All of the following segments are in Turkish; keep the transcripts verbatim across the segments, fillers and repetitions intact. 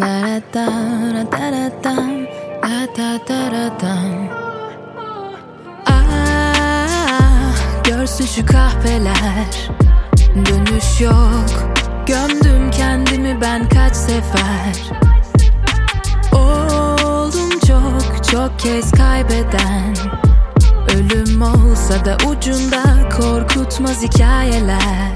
Ah, görsün şu kahveler, dönüş yok. Gömdüm kendimi ben kaç sefer. Oldum çok çok kez kaybeden. Ölüm olsa da ucunda korkutmaz hikayeler.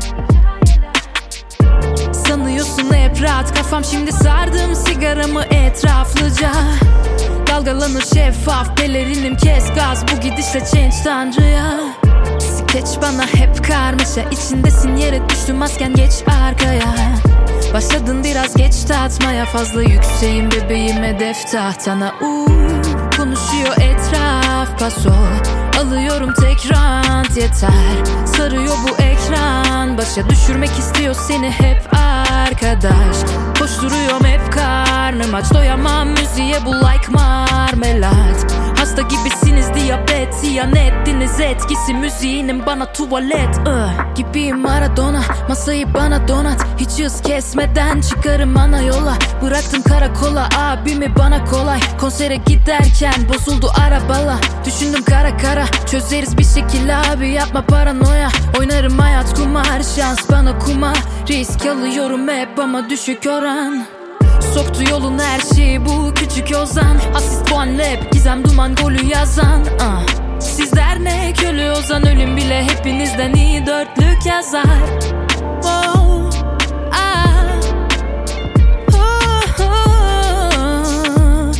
Sanıyorsun hep rahat kafam, şimdi sardım sigaramı etraflıca. Dalgalanır şeffaf pelerinim, kes gaz bu gidişle change tanrıya. Skeç bana hep karmaşa, içindesin yere düştüm masken geç arkaya. Başladın biraz geç tatmaya, fazla yükseğim bebeğim hedef tahtana. Uuu konuşuyor etraf paso, alıyorum tek rant yeter. Sarıyor bu ekran, başa düşürmek istiyor seni hep arkadaş. Koşturuyorum hep karnım aç, doyamam müziğe bu like marmelat. Hasta gibisiniz diyabet, ziyan ettiniz etkisi müziğinin bana tuvalet. uh. Gibiyim Maradona, masayı bana donat. Hiç hız kesmeden çıkarım ana yola. Bıraktım karakola abimi bana kolay. Konsere giderken bozuldu arabala. Düşündüm kara kara, çözeriz bir şekilde abi yapma paranoya. Oynarım hayat kumar, şans bana kumar. Risk alıyorum hep ama düşük oran. Soktu yolun her şeyi bu küçük ozan. Asist puan lab, gizem duman golü yazan. uh. Sizler ne köle ozan, ölüm bile hepinizden iyi dörtlük yazar. Oh, ah. Oh, oh,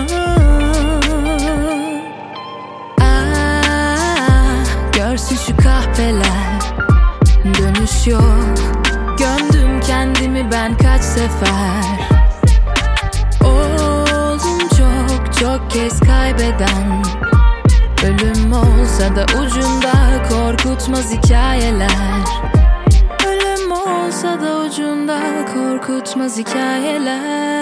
oh. Ah, görsün şu kahveler, dönüş yok. Gömdüm kendimi ben kaç sefer. Oldum çok çok kez kaybeden. Ölüm olsa da ucunda korkutmaz hikayeler. Ölüm olsa da ucunda korkutmaz hikayeler.